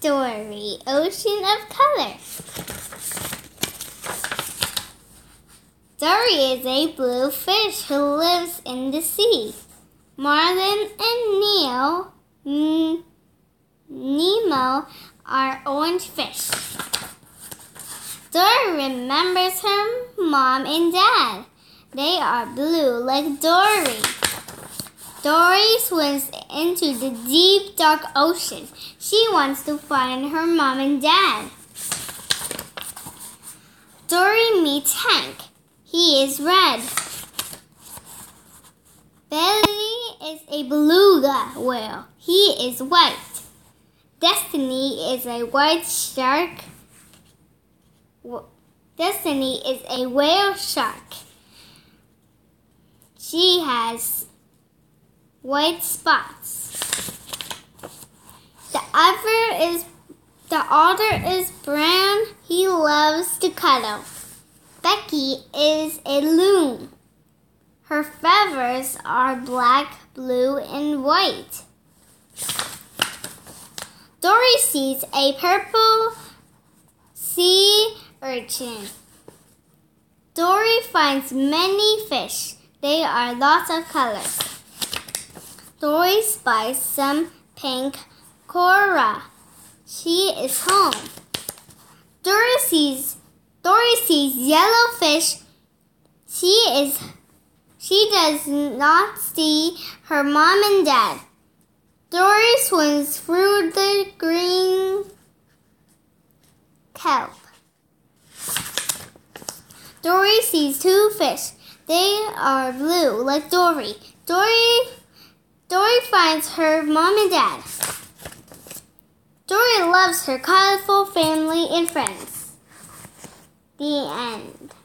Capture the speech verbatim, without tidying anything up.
story, Ocean of Color. Dory is a blue fish who lives in the sea. Marlin and Neo, N- Nemo are orange fish. Dory remembers her mom and dad. They are blue like Dory. Dory swims into the deep, dark ocean. She wants to find her mom and dad. Dory meets Hank. He is red. Belly is a beluga whale. He is white. Destiny is a white shark. Destiny is a whale shark. She has white spots. The other is the otter is brown. He loves to cuddle. Becky is a loon. Her feathers are black, blue, and white. Dory sees a purple sea urchin. Dory finds many fish. They are lots of colors. Dory spies some pink coral. She is home. Dory sees Dory sees yellow fish. She is she does not see her mom and dad. Dory swims through the green kelp. Dory sees two fish. They are blue like Dory. Dory Dory finds her mom and dad. Dory loves her colorful family and friends. The end.